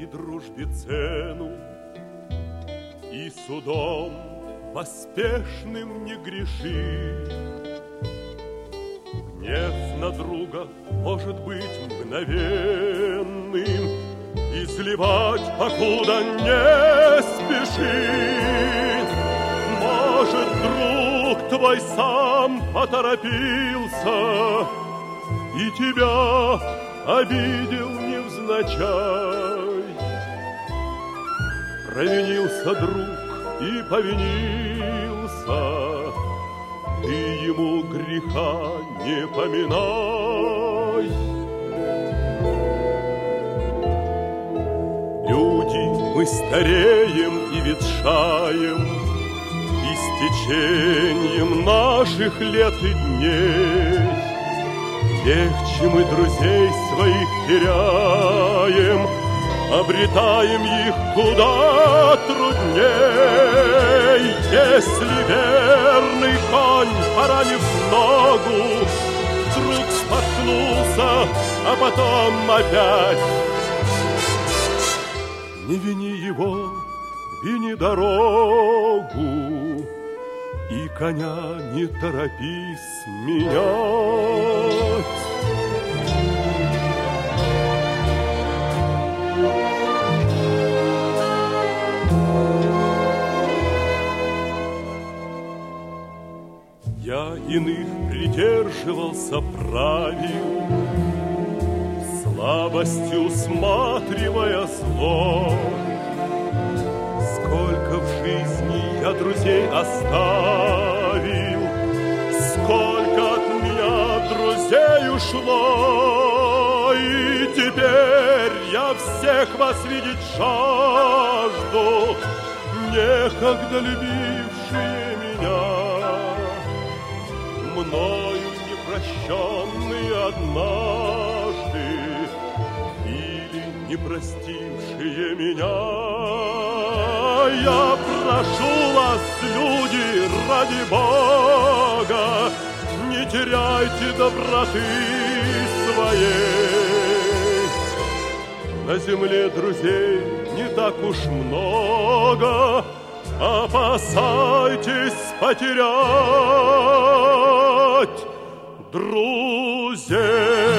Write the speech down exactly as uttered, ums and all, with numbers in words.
дружбе цену и судом поспешным не греши. Гнев на друга может быть мгновенным, изливать, покуда не спеши. Может, друг твой сам поторопился и тебя обидел невзначай. Провинился друг и повинился, ты ему греха не поминай. Люди, мы стареем и ветшаем, и с течением наших лет и дней легче мы друзей своих теряем, обретаем их куда трудней. Если верный конь, поранив ногу, вдруг споткнулся, а потом опять, не вини его, вини дорогу, и коня не торопись менять. Я иных придерживался правил, слабостью усматривая зло. Сколько в жизни я друзей оставил, сколько от меня друзей ушло, и теперь я всех вас видеть жажду, некогда любившие меня, мною непрощенные однажды или не простившие меня. Я прошу вас, люди, ради Бога, не теряйте доброты своей. На земле друзей не так уж много, опасайтесь потерять друзей.